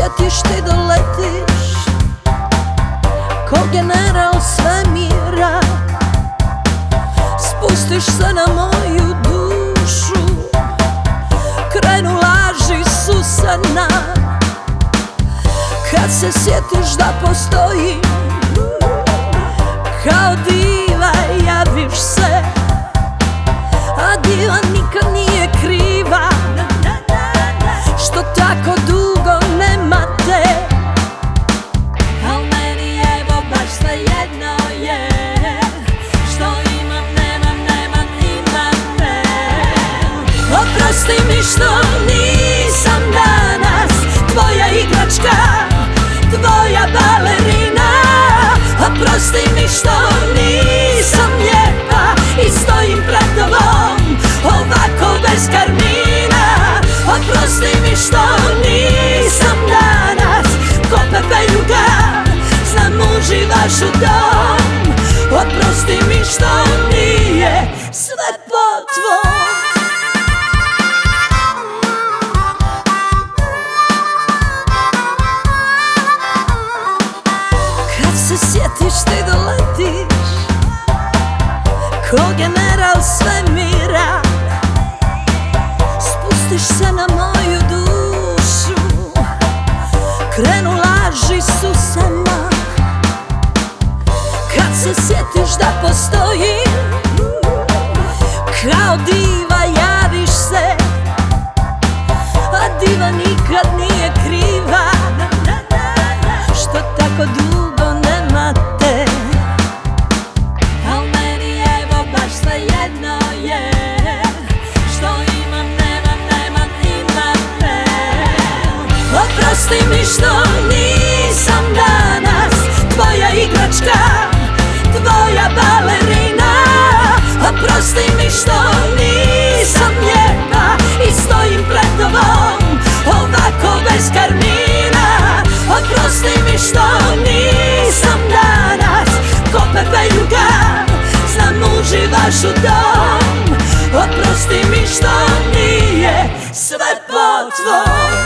sjetiš ti doletiš ko general svemira, spustiš se na moju dušu, krenu laži susana. Kad se sjetiš da postojim, kao diva javiš se, a diva nikad nije kriva što tako dugo nema te. Al meni evo baš svejedno je što imam, nemam, imam te. Oprosti mi što nisam danas tvoja igračka, tvoja balerina. Oprosti mi što nisam lijepa i stojim pred tobom ovako bez karmina. Oprosti mi što nisam danas ko pepeljuga, znam uživaš u tom. Oprosti mi što nije sve po tvom. Sjetiš ti doletiš ko general svemira, spustiš se na moju dušu, krenu laži susana. Kad se sjetiš da postojim, kao diva javiš se, a diva nikad nije kriva što tako dugo nema te. Al meni evo baš svejedno je što imam, nemam, imam te. Oprosti mi što nisam danas tvoja igračka, tvoja balerina. Oprosti mi što nisam lijepa i stojim pred tobom ovako bez karmina. Oprosti mi što nisam danas ko pepeljuga, znam uživaš u tom. Oprosti mi što nije sve po tvom.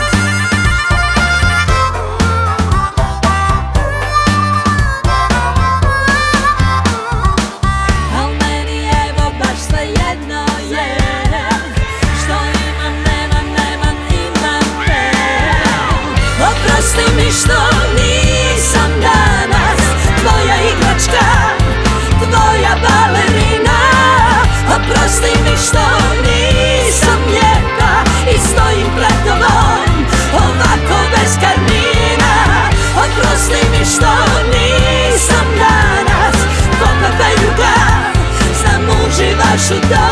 Al meni evo baš svejedno je što imam, nemam, imam te. Oprosti mi što nisam danas tvoja igračka, tvoja balerina. Oprosti mi što nisam lijepa i stojim pred tobom ovako bez karmina. Oprosti mi što nisam danas ko pepeljuga, znam uživaš u tom.